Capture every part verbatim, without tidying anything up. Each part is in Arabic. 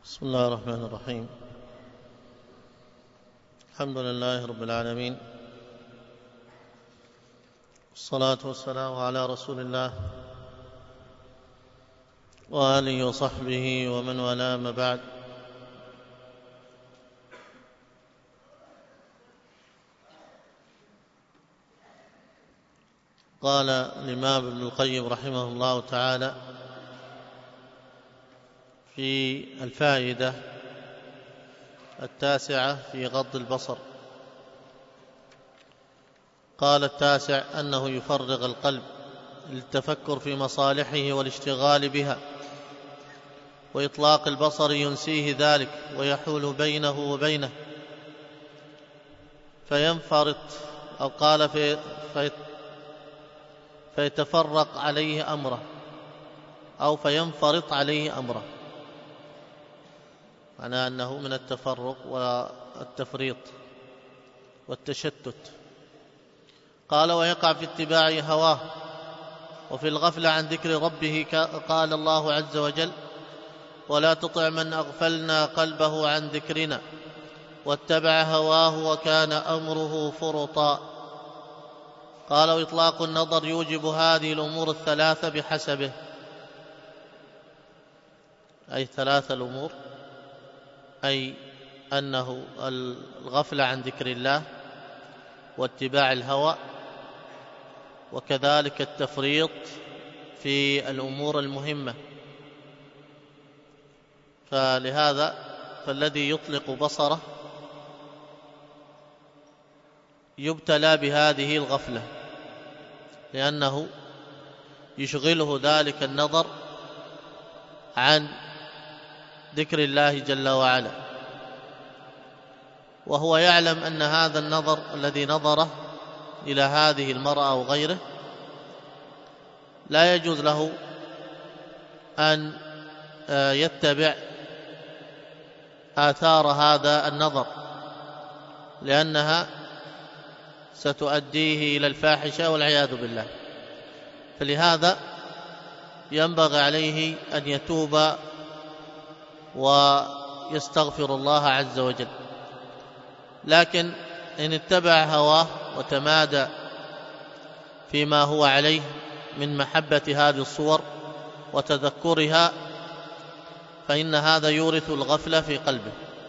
بسم الله الرحمن الرحيم. الحمد لله رب العالمين، والصلاة والسلام على رسول الله وآله وصحبه ومن والاه، ما بعد. قال الإمام ابن القيم رحمه الله تعالى في الفائدة التاسعة في غض البصر، قال: التاسع أنه يفرغ القلب للتفكر في مصالحه والاشتغال بها، وإطلاق البصر ينسيه ذلك ويحول بينه وبينه فينفرط، أو قال في في فيتفرق عليه أمره، أو فينفرط عليه أمره، معناه أنه من التفرق والتفريط والتشتت. قال: ويقع في اتباع هواه وفي الغفلة عن ذكر ربه، قال الله عز وجل: ولا تطع من أغفلنا قلبه عن ذكرنا واتبع هواه وكان أمره فرطا. قال: وإطلاق النظر يوجب هذه الأمور الثلاثة بحسبه، أي ثلاث الأمور، أي أنه الغفلة عن ذكر الله واتباع الهوى، وكذلك التفريط في الأمور المهمة. فلهذا فالذي يطلق بصره يبتلى بهذه الغفلة، لأنه يشغله ذلك النظر عن ذكر الله جل وعلا، وهو يعلم أن هذا النظر الذي نظره إلى هذه المرأة أو غيره لا يجوز له أن يتبع آثار هذا النظر، لأنها ستؤديه إلى الفاحشة والعياذ بالله. فلهذا ينبغي عليه أن يتوب ويستغفر الله عز وجل. لكن إن اتبع هواه وتمادى فيما هو عليه من محبة هذه الصور وتذكرها، فإن هذا يورث الغفلة في قلبه،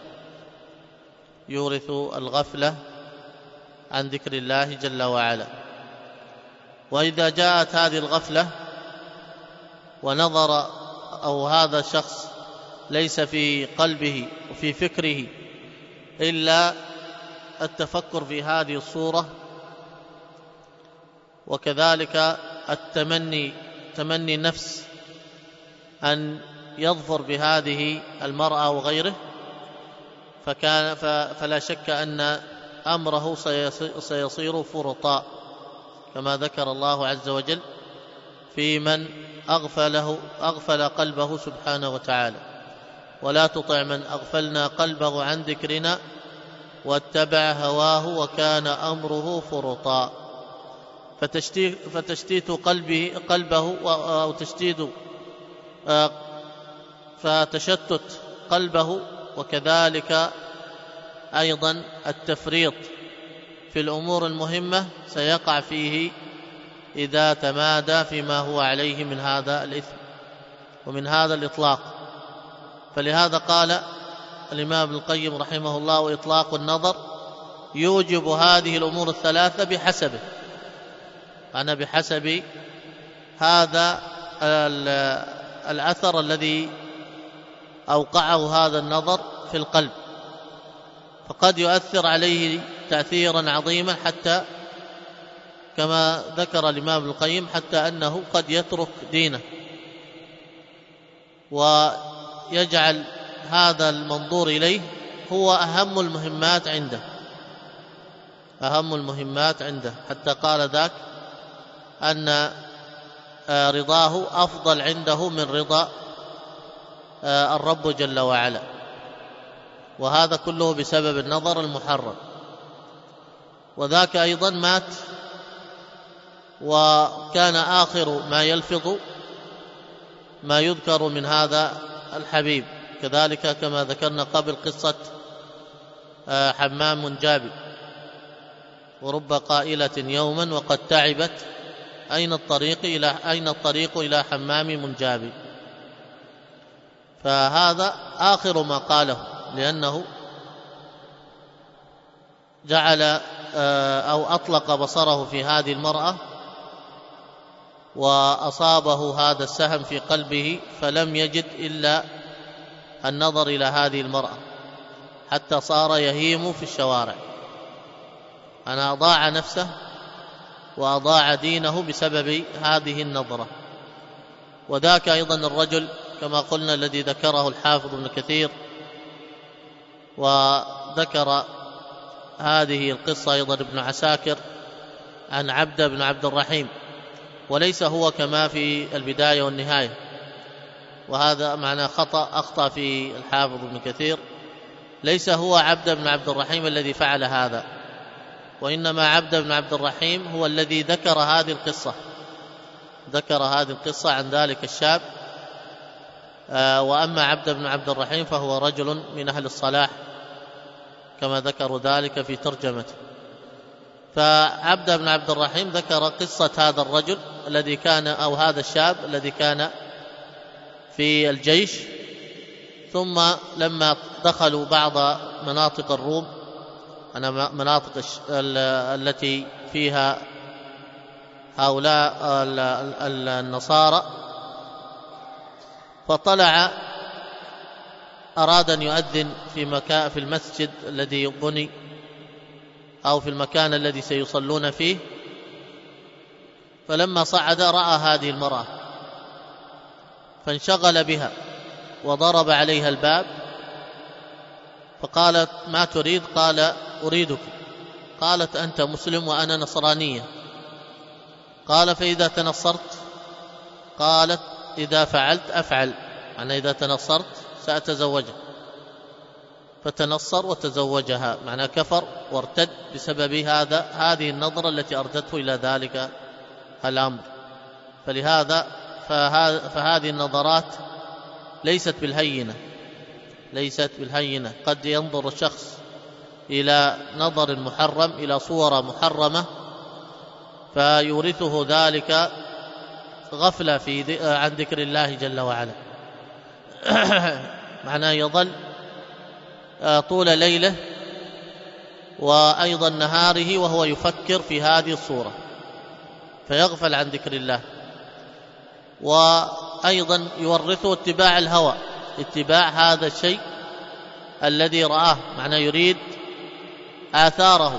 يورث الغفلة عن ذكر الله جل وعلا. وإذا جاءت هذه الغفلة ونظر، أو هذا الشخص ليس في قلبه وفي فكره إلا التفكر في هذه الصورة، وكذلك التمني تمني النفس أن يظفر بهذه المرأة وغيره، فكان فلا شك أن أمره سيصير فرطا، كما ذكر الله عز وجل في من أغفله أغفل قلبه سبحانه وتعالى: ولا تطع من أغفلنا قلبه عن ذكرنا واتبع هواه وكان أمره فرطا. فتشتيت, فتشتيت قلبه, قلبه أو تشتيت فتشتت قلبه، وكذلك أيضا التفريط في الأمور المهمة سيقع فيه إذا تمادى فيما هو عليه من هذا الإثم ومن هذا الإطلاق. فلهذا قال الإمام ابن القيم رحمه الله: وإطلاق النظر يوجب هذه الأمور الثلاثة بحسبه، أنا بحسب هذا الأثر الذي أوقعه هذا النظر في القلب، فقد يؤثر عليه تأثيرا عظيما، حتى كما ذكر الإمام ابن القيم حتى أنه قد يترك دينه ويجعل هذا المنظور إليه هو أهم المهمات عنده أهم المهمات عنده حتى قال ذاك أن رضاه أفضل عنده من رضا الرب جل وعلا، وهذا كله بسبب النظر المحرم. وذاك أيضا مات وكان آخر ما يلفظ ما يذكر من هذا الحبيب كذلك كما ذكرنا قبل قصة حمام منجابي، ورب قائلة يوما وقد تعبت أين الطريق إلى أين الطريق إلى حمام منجابي. فهذا آخر ما قاله، لأنه جعل أو أطلق بصره في هذه المرأة وأصابه هذا السهم في قلبه، فلم يجد إلا النظر إلى هذه المرأة حتى صار يهيم في الشوارع. أنا أضاع نفسه وأضاع دينه بسبب هذه النظرة. وذاك أيضا الرجل كما قلنا الذي ذكره الحافظ ابن كثير، وذكر هذه القصة أيضا ابن عساكر عن عبد بن عبد الرحيم، وليس هو كما في البداية والنهاية، وهذا معنى خطأ أخطأ في الحافظ ابن كثير. ليس هو عبد بن عبد الرحيم الذي فعل هذا، وإنما عبد بن عبد الرحيم هو الذي ذكر هذه القصة ذكر هذه القصة عن ذلك الشاب. وأما عبد بن عبد الرحيم فهو رجل من أهل الصلاح كما ذكروا ذلك في ترجمته. فعبد بن عبد الرحيم ذكر قصة هذا الرجل الذي كان أو هذا الشاب الذي كان في الجيش، ثم لما دخلوا بعض مناطق الروم، أنا مناطق التي فيها هؤلاء النصارى، فطلع أراد أن يؤذن في مكان في المسجد الذي بني أو في المكان الذي سيصلون فيه. فلما صعد رأى هذه المرأة فانشغل بها وضرب عليها الباب، فقالت ما تريد؟ قال أريدك. قالت أنت مسلم وأنا نصرانية. قال فإذا تنصرت؟ قالت إذا فعلت أفعل، معنى إذا تنصرت سأتزوجها. فتنصر وتزوجها، معنى كفر وارتد بسبب هذا هذه النظرة التي أردته إلى ذلك الأمر. فلهذا فهذه النظرات ليست بالهينة ليست بالهينة قد ينظر الشخص إلى نظر محرم، إلى صورة محرمة، فيورثه ذلك غفلة في عن ذكر الله جل وعلا. معناه يظل طول ليله وأيضا نهاره وهو يفكر في هذه الصورة، فيغفل عن ذكر الله. وأيضا يورثه اتباع الهوى، اتباع هذا الشيء الذي رآه، معناه يريد آثاره.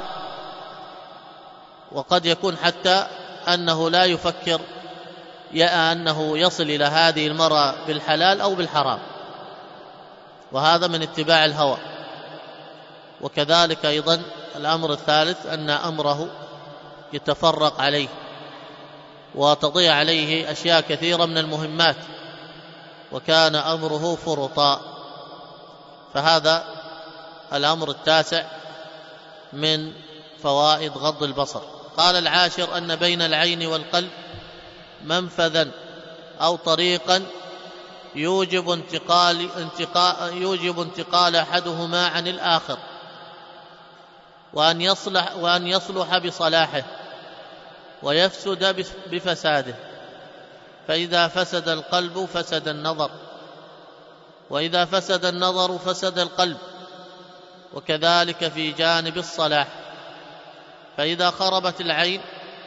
وقد يكون حتى أنه لا يفكر يا أنه يصل إلى هذه المرأة بالحلال أو بالحرام، وهذا من اتباع الهوى. وكذلك أيضا الأمر الثالث أن أمره يتفرق عليه وتضيع عليه أشياء كثيرة من المهمات، وكان أمره فرطا. فهذا الأمر التاسع من فوائد غض البصر. قال العاشر أن بين العين والقلب منفذا أو طريقا يوجب انتقال, انتقال, يوجب انتقال أحدهما عن الآخر، وأن يصلح, وأن يصلح بصلاحه ويفسد بفساده. فإذا فسد القلب فسد النظر، وإذا فسد النظر فسد القلب، وكذلك في جانب الصلاح. فإذا خربت العين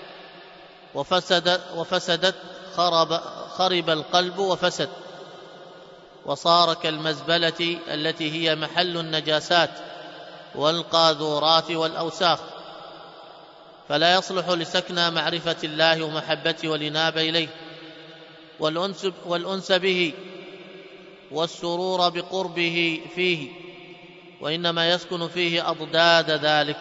وفسد وفسدت خرب, خرب القلب وفسد، وصار كالمزبلة التي هي محل النجاسات والقاذورات والأوساخ، فلا يصلح لسكنى معرفة الله ومحبته والإنابة إليه والأنس, والأنس به والسرور بقربه فيه، وإنما يسكن فيه أضداد ذلك.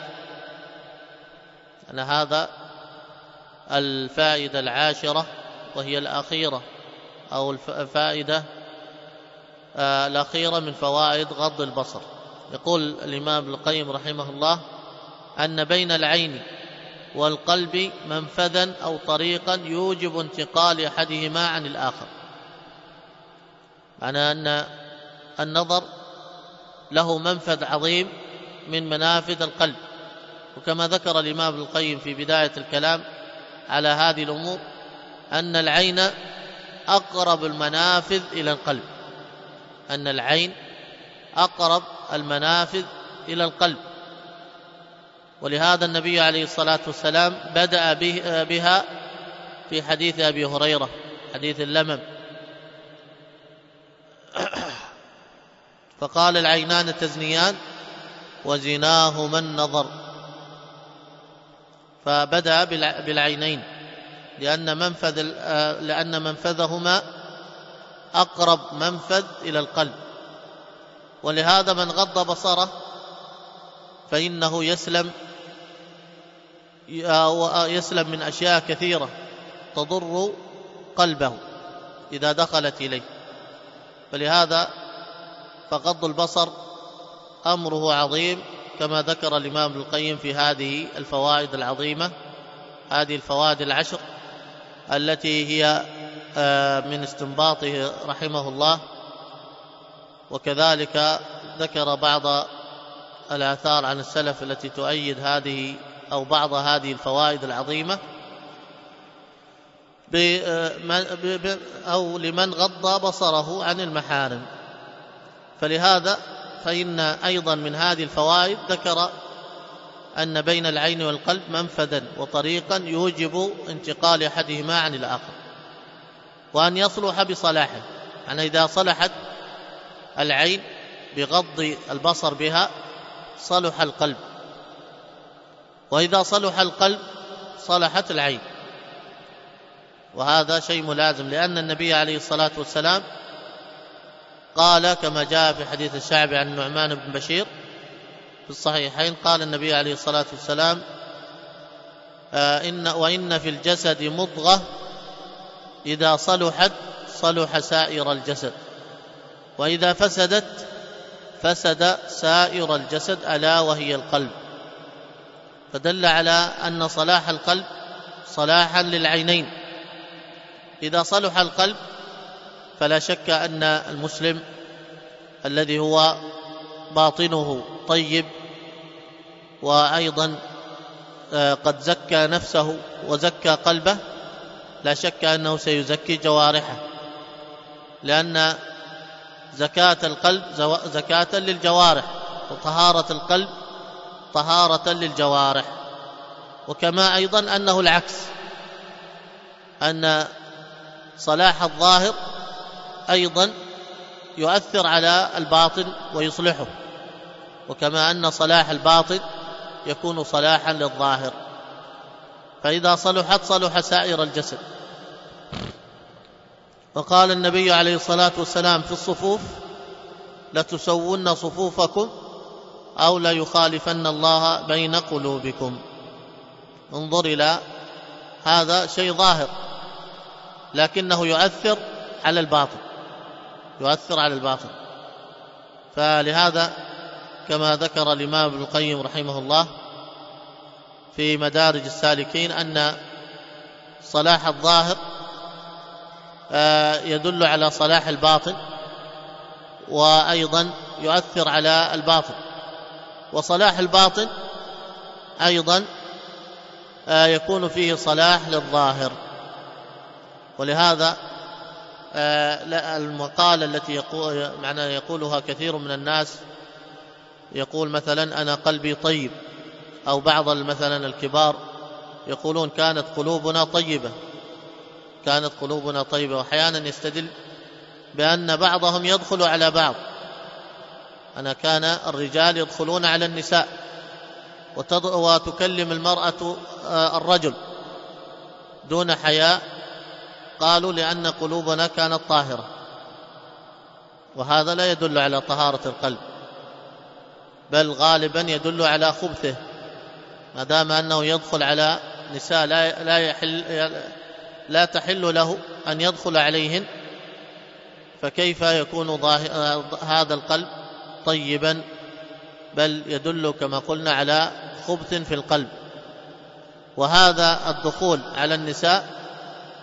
أن هذا الفائدة العاشرة وهي الأخيرة أو الفائدة الأخيرة من فوائد غض البصر. يقول الإمام ابن القيم رحمه الله أن بين العين والقلب منفذا أو طريقا يوجب انتقال أحدهما عن الآخر، معنى أن النظر له منفذ عظيم من منافذ القلب. وكما ذكر الإمام ابن القيم في بداية الكلام على هذه الأمور أن العين أقرب المنافذ إلى القلب، أن العين أقرب المنافذ إلى القلب. ولهذا النبي عليه الصلاة والسلام بدأ بها في حديث أبي هريرة، حديث اللمم، فقال العينان تزنيان وزناهما النظر، فبدأ بالعينين لأن منفذ لأن منفذهما أقرب منفذ إلى القلب. ولهذا من غض بصره فإنه يسلم يسلم من أشياء كثيرة تضر قلبه إذا دخلت إليه. فلهذا فغض البصر أمره عظيم، كما ذكر الإمام ابن القيم في هذه الفوائد العظيمة، هذه الفوائد العشر التي هي من استنباطه رحمه الله. وكذلك ذكر بعض الآثار عن السلف التي تؤيد هذه أو بعض هذه الفوائد العظيمة أو لمن غض بصره عن المحارم. فلهذا فإن أيضا من هذه الفوائد ذكر أن بين العين والقلب منفذا وطريقا يوجب انتقال أحدهما عن الآخر، وأن يصلح بصلاحه. يعني إذا صلحت العين بغض البصر بها صلح القلب، وإذا صلح القلب صلحت العين. وهذا شيء ملازم، لأن النبي عليه الصلاة والسلام قال كما جاء في حديث الشعبي عن النعمان بن بشير في الصحيحين، قال النبي عليه الصلاة والسلام آه إن وإن في الجسد مضغة إذا صلحت صلح سائر الجسد، وإذا فسدت فسد سائر الجسد ألا وهي القلب. فدل على أن صلاح القلب صلاحا للعينين. إذا صلح القلب فلا شك أن المسلم الذي هو باطنه طيب وأيضا قد زكى نفسه وزكى قلبه، لا شك أنه سيزكي جوارحه، لأن زكاة القلب زكاة للجوارح، وطهارة القلب طهارة للجوارح. وكما أيضا أنه العكس، أن صلاح الظاهر أيضا يؤثر على الباطن ويصلحه، وكما أن صلاح الباطن يكون صلاحا للظاهر. فإذا صلحت صلح سائر الجسد. وقال النبي عليه الصلاة والسلام في الصفوف: لتسون صفوفكم أو ليخالفن الله بين قلوبكم. انظر إلى هذا شيء ظاهر لكنه يؤثر على الباطن، يؤثر على الباطن. فلهذا كما ذكر الإمام ابن القيم رحمه الله في مدارج السالكين أن صلاح الظاهر يدل على صلاح الباطن، وأيضا يؤثر على الباطن. وصلاح الباطن أيضا يكون فيه صلاح للظاهر. ولهذا المقالة التي يقول معنى يقولها كثير من الناس، يقول مثلا أنا قلبي طيب، أو بعض مثلا الكبار يقولون كانت قلوبنا طيبة، كانت قلوبنا طيبة. وأحيانا يستدل بأن بعضهم يدخل على بعض، أنا كان الرجال يدخلون على النساء وتكلم المرأة الرجل دون حياء، قالوا لأن قلوبنا كانت طاهرة. وهذا لا يدل على طهارة القلب، بل غالبا يدل على خبثه، ما دام أنه يدخل على نساء لا لا يحل لا تحل له أن يدخل عليهن، فكيف يكون هذا القلب طيبا؟ بل يدل كما قلنا على خبث في القلب. وهذا الدخول على النساء قد أيضا يؤثر على قلبه.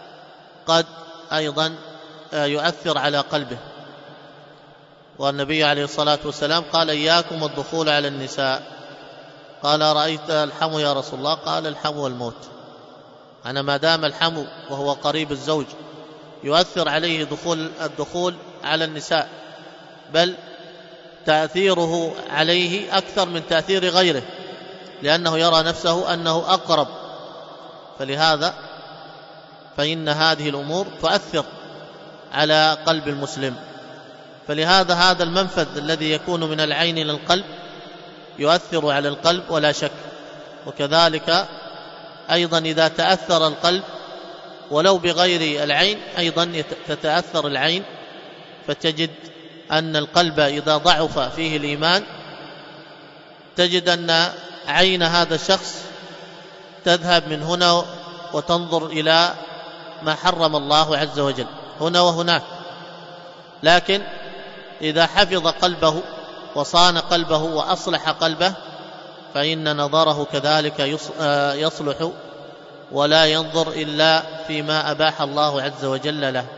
والنبي عليه الصلاة والسلام قال إياكم والدخول على النساء. قال رأيت الحمو يا رسول الله؟ قال الحمو والموت. أنا ما دام الحمو وهو قريب الزوج يؤثر عليه دخول الدخول على النساء، بل تأثيره عليه أكثر من تأثير غيره، لأنه يرى نفسه أنه أقرب، فلهذا فإن هذه الأمور تؤثر على قلب المسلم. فلهذا هذا المنفذ الذي يكون من العين إلى القلب يؤثر على القلب ولا شك. وكذلك أيضا إذا تأثر القلب ولو بغير العين أيضا تتأثر العين، فتجد أن القلب إذا ضعف فيه الإيمان تجد أن عين هذا الشخص تذهب من هنا وتنظر إلى ما حرم الله عز وجل هنا وهناك. لكن إذا حفظ قلبه وصان قلبه وأصلح قلبه فإن نظره كذلك يصلح ولا ينظر إلا فيما أباح الله عز وجل له.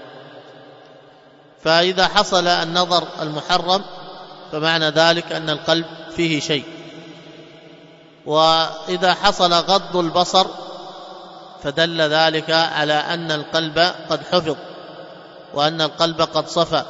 فإذا حصل النظر المحرم فمعنى ذلك أن القلب فيه شيء. وإذا حصل غض البصر فدل ذلك على أن القلب قد حفظ وأن القلب قد صفى،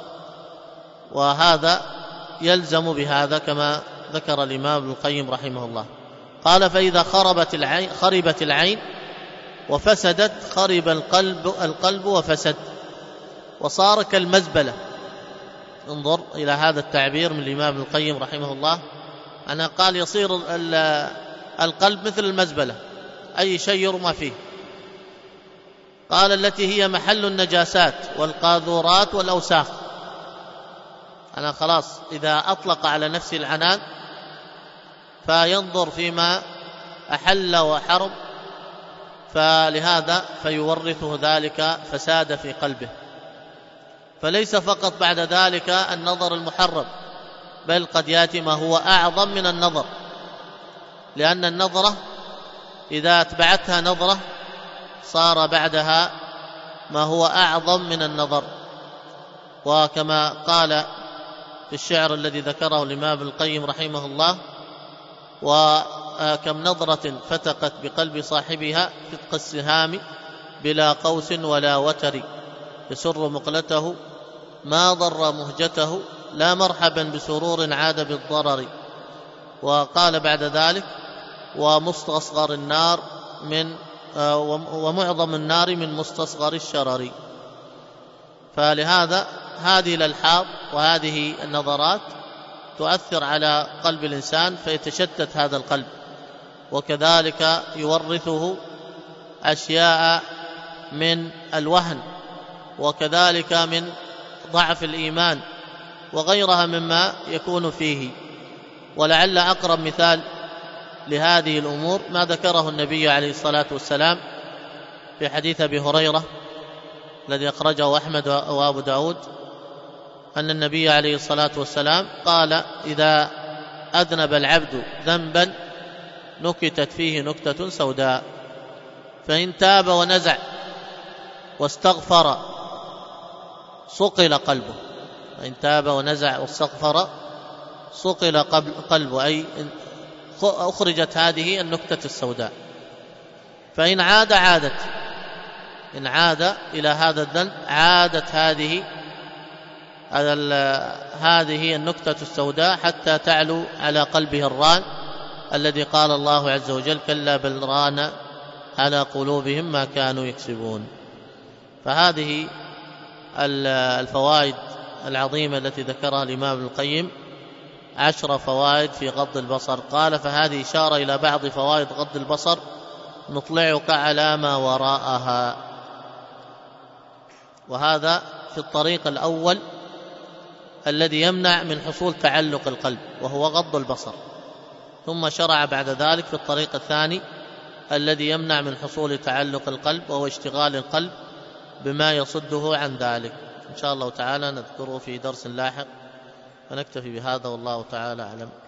وهذا يلزم بهذا كما ذكر الإمام ابن القيم رحمه الله. قال فإذا خربت العين خربت العين وفسدت خرب القلب القلب وفسد وصار كالمزبلة. انظر إلى هذا التعبير من الإمام ابن القيم رحمه الله، أنا قال يصير القلب مثل المزبلة، أي شيء يرمى فيه. قال التي هي محل النجاسات والقاذورات والأوساخ. أنا خلاص إذا أطلق على نفسه العنان فينظر فيما أحل وحرم، فلهذا فيورثه ذلك فساد في قلبه. فليس فقط بعد ذلك النظر المحرم، بل قد يأتي ما هو أعظم من النظر، لأن النظرة إذا أتبعتها نظرة صار بعدها ما هو أعظم من النظر. وكما قال في الشعر الذي ذكره الإمام ابن القيم رحمه الله: وكم نظرة فتقت بقلب صاحبها فتق السهام بلا قوس ولا وتر، يسر مقلته ما ضر مهجته لا مرحبا بسرور عاد بالضرر. وقال بعد ذلك: ومستصغر النار من ومعظم النار من مستصغر الشرر. فلهذا هذه الألحاظ وهذه النظرات تؤثر على قلب الإنسان فيتشتت هذا القلب، وكذلك يورثه أشياء من الوهن، وكذلك من ضعف الإيمان وغيرها مما يكون فيه. ولعل أقرب مثال لهذه الأمور ما ذكره النبي عليه الصلاة والسلام في حديث أبي هريرة الذي أخرجه أحمد وأبو داود، أن النبي عليه الصلاة والسلام قال: إذا أذنب العبد ذنبا نكتت فيه نكتة سوداء، فإن تاب ونزع واستغفر صقل قلبه. فإن تاب ونزع واستغفر صقل قلبه، أي أخرجت هذه النكتة السوداء. فإن عاد عادت إن عاد إلى هذا الذنب عادت هذه هذه النكتة السوداء حتى تعلو على قلبه الران الذي قال الله عز وجل: كلا بل ران على قلوبهم ما كانوا يكسبون. فهذه الفوائد العظيمة التي ذكرها الإمام ابن القيم عشر فوائد في غض البصر. قال: فهذه إشارة إلى بعض فوائد غض البصر نطلعك على ما وراءها. وهذا في الطريق الأول الذي يمنع من حصول تعلق القلب وهو غض البصر، ثم شرع بعد ذلك في الطريق الثاني الذي يمنع من حصول تعلق القلب وهو اشتغال القلب بما يصده عن ذلك. إن شاء الله تعالى نذكره في درس لاحق، فنكتفي بهذا والله تعالى أعلم.